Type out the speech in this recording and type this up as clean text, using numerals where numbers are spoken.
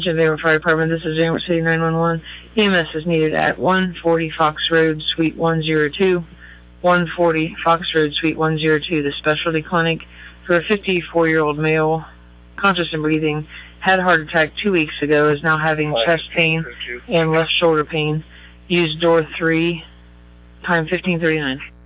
Janesville Fire Department, this is Janesville City 911. EMS is needed at 140 Fox Road, Suite 102. 140 Fox Road, Suite 102, the specialty clinic for a 54-year-old male, conscious and breathing, had a heart attack 2 weeks ago, is now having chest pain and left shoulder pain. Use door 3, time 15:39.